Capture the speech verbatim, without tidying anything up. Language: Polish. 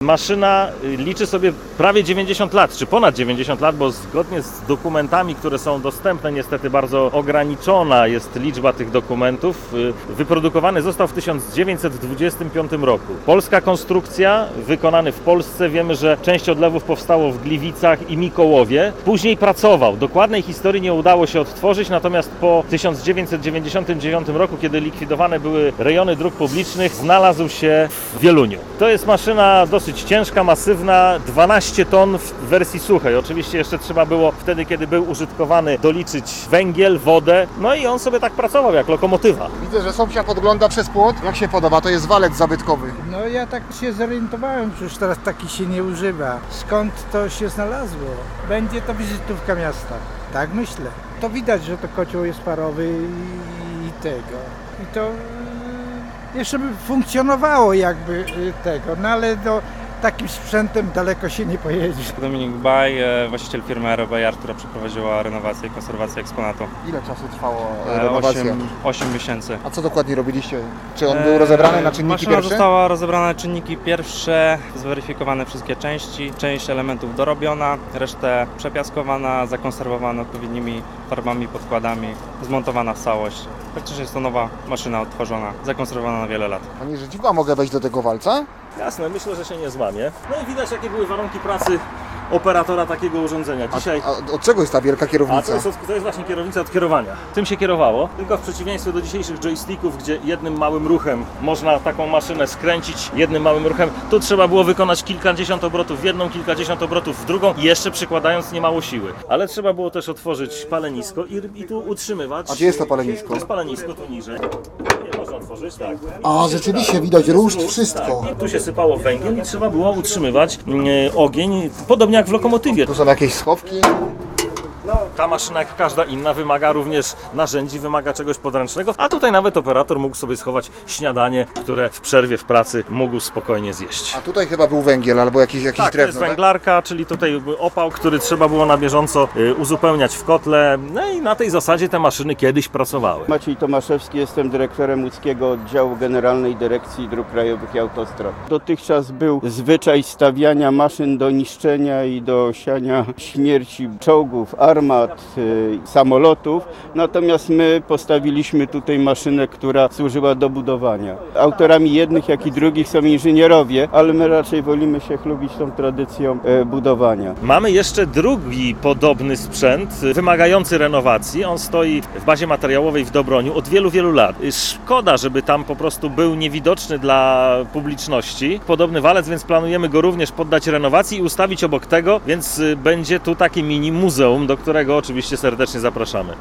Maszyna liczy sobie prawie dziewięćdziesiąt lat, czy ponad dziewięćdziesiąt lat, bo zgodnie z dokumentami, które są dostępne, niestety bardzo ograniczona jest liczba tych dokumentów. Wyprodukowany został w tysiąc dziewięćset dwudziestym piątym roku. Polska konstrukcja, wykonany w Polsce. Wiemy, że część odlewów powstało w Gliwicach i Mikołowie. Później pracował. Dokładnej historii nie udało się odtworzyć, natomiast po tysiąc dziewięćset dziewięćdziesiątym dziewiątym roku, kiedy likwidowane były rejony dróg publicznych, znalazł się w Wieluniu. To jest maszyna dosyć ciężka, masywna, dwanaście ton w wersji suchej. Oczywiście jeszcze trzeba było wtedy, kiedy był użytkowany, doliczyć węgiel, wodę. No i on sobie tak pracował jak lokomotywa. Widzę, że sąsiad podgląda przez płot. Jak się podoba? To jest walec zabytkowy. No ja tak się zorientowałem, przecież teraz taki się nie używa. Skąd to się znalazło? Będzie to wizytówka miasta. Tak myślę. To widać, że to kocioł jest parowy i, i tego. I to y, jeszcze by funkcjonowało jakby y, tego, no ale do takim sprzętem daleko się nie pojedzie. Dominik Baj, właściciel firmy Aerobaj, która przeprowadziła renowację i konserwację eksponatu. Ile czasu trwało renowacja? osiem miesięcy. A co dokładnie robiliście? Czy on był rozebrany na czynniki Maszyna pierwsze? została rozebrana na czynniki pierwsze, zweryfikowane wszystkie części, część elementów dorobiona, resztę przepiaskowana, zakonserwowana odpowiednimi farbami, podkładami, zmontowana w całość. Praktycznie jest to nowa maszyna odtworzona, zakonserwowana na wiele lat. Panie Żydźko, a mogę wejść do tego walca? Jasne, myślę, że się nie złamie. No i widać, jakie były warunki pracy operatora takiego urządzenia. Dzisiaj... A, a od czego jest ta wielka A kierownica? to jest, to jest właśnie kierownica od kierowania. Tym się kierowało, tylko w przeciwieństwie do dzisiejszych joysticków, gdzie jednym małym ruchem można taką maszynę skręcić, jednym małym ruchem, tu trzeba było wykonać kilkadziesiąt obrotów w jedną, kilkadziesiąt obrotów w drugą, jeszcze przykładając niemało siły. Ale trzeba było też otworzyć palenisko i, i tu utrzymywać. A gdzie jest to palenisko? To jest palenisko tu niżej. Nie można otworzyć, tak. A, rzeczywiście widać ruszt, wszystko. Tak. Tu się sypało węgiel i trzeba było utrzymywać e, ogień, podobnie jak w lokomotywie. Tu są jakieś schowki. No, ta maszyna, jak każda inna, wymaga również narzędzi, wymaga czegoś podręcznego, a tutaj nawet operator mógł sobie schować śniadanie, które w przerwie w pracy mógł spokojnie zjeść. A tutaj chyba był węgiel albo jakiś, jakiś Tak, to drewno, jest węglarka, czyli tutaj był opał, który trzeba było na bieżąco y, uzupełniać w kotle. No i na tej zasadzie te maszyny kiedyś pracowały. Maciej Tomaszewski, jestem dyrektorem łódzkiego oddziału Generalnej Dyrekcji Dróg Krajowych i Autostrad. Dotychczas był zwyczaj stawiania maszyn do niszczenia i do siania śmierci czołgów, armat, y, samolotów, natomiast my postawiliśmy tutaj maszynę, która służyła do budowania. Autorami jednych, jak i drugich są inżynierowie, ale my raczej wolimy się chlubić tą tradycją y, budowania. Mamy jeszcze drugi podobny sprzęt, y, wymagający renowacji. On stoi w bazie materiałowej w Dobroniu od wielu, wielu lat. Y, Szkoda, żeby tam po prostu był niewidoczny dla publiczności. Podobny walec, więc planujemy go również poddać renowacji i ustawić obok tego, więc y, będzie tu takie mini muzeum, do którego oczywiście serdecznie zapraszamy.